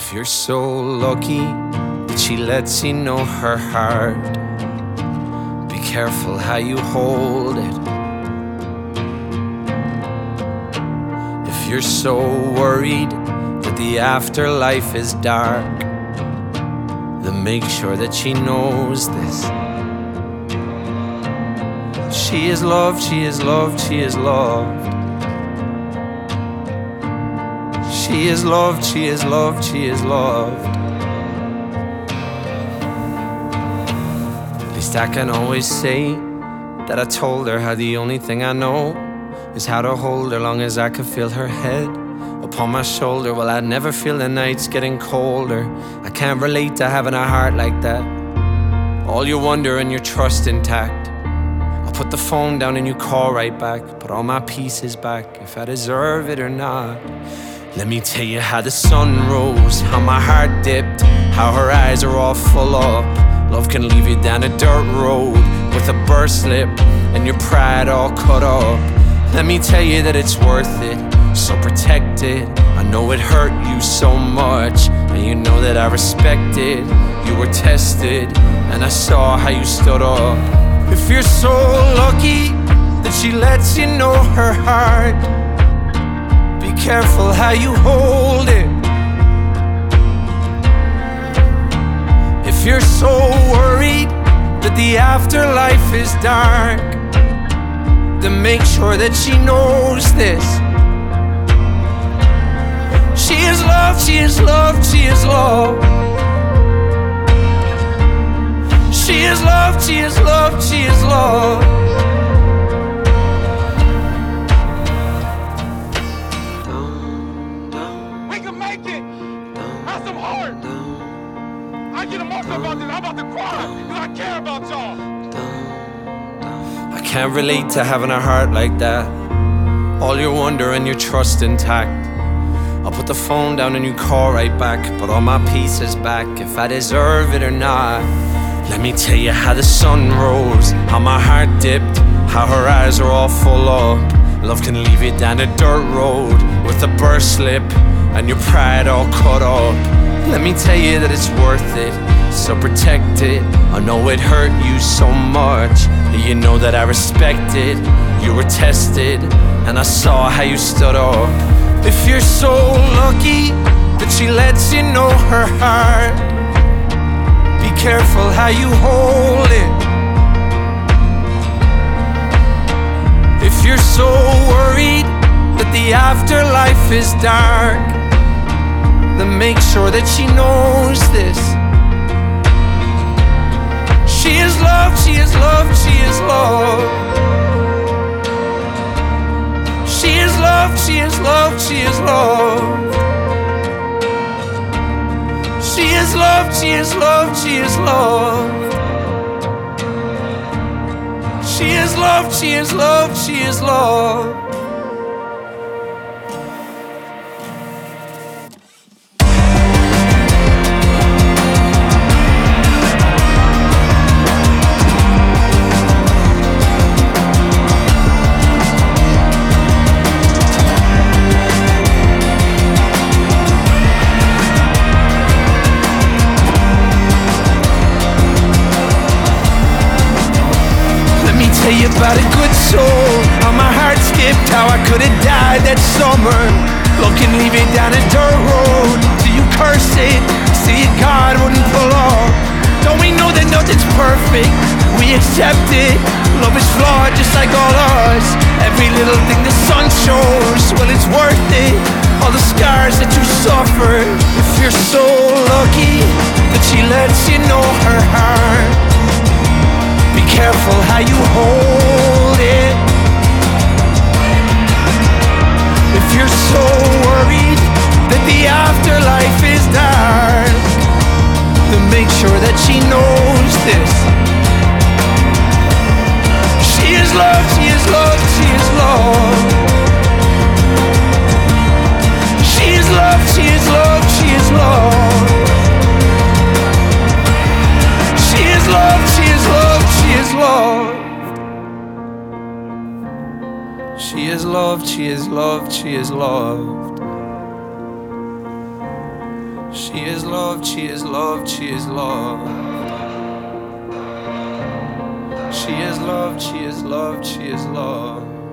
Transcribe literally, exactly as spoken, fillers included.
If you're so lucky that she lets you know her heart, be careful how you hold it. If you're so worried that the afterlife is dark, then make sure that she knows this. She is loved, she is loved, she is loved. She is loved, she is loved, she is loved. At least I can always say that I told her how the only thing I know is how to hold her long as I can feel her head upon my shoulder. Well, I never feel the nights getting colder. I can't relate to having a heart like that. All your wonder and your trust intact. I'll put the phone down and you call right back. Put all my pieces back, if I deserve it or not. Let me tell you how the sun rose, how my heart dipped, how her eyes are all full up. Love can leave you down a dirt road with a burst lip and your pride all cut up. Let me tell you that it's worth it, so protect it. I know it hurt you so much, and you know that I respect it. You were tested, and I saw how you stood up. If you're so lucky that she lets you know her heart, be careful how you hold it. If you're so worried that the afterlife is dark, then make sure that she knows this. She is loved, she is loved, she is loved. She is loved, she is loved, she is loved. We can make it! Have some heart! I get emotional about this, I'm about to cry, because I care about y'all. I can't relate to having a heart like that. All your wonder and your trust intact. I'll put the phone down and you call right back. Put all my pieces back, if I deserve it or not. Let me tell you how the sun rose, how my heart dipped, how her eyes are all full up. Love can leave you down a dirt road with a burst slip and your pride all cut up. Let me tell you that it's worth it, so protect it. I know it hurt you so much, you know that I respect it. You were tested, and I saw how you stood up. If you're so lucky that she lets you know her heart, be careful how you hold it. If you're so worried that the afterlife is dark, then make sure that she knows this. She is loved, she is loved, she is loved. She is loved, she is loved, she is loved. She is loved, she is loved, she is loved. She is loved, she is loved, she is loved. Tell you about a good soul, how my heart skipped, how I could've died that summer. Love can leave it down a dirt road, so you curse it, see God wouldn't pull off. Don't we know that nothing's perfect, we accept it. Love is flawed just like all us. Every little thing the sun shows, well it's worth it. All the scars that you suffered. If you're so lucky that she lets you know her heart, be careful how you hold it. If you're so worried that the afterlife is dark, then make sure that she knows this. She is loved, she is loved, she is loved. She is loved, she is loved, she is loved. She is loved, she is loved, she is loved. She is loved, she is loved, she is loved. She is loved, she is loved, she is loved. She is loved, she is loved, she is loved.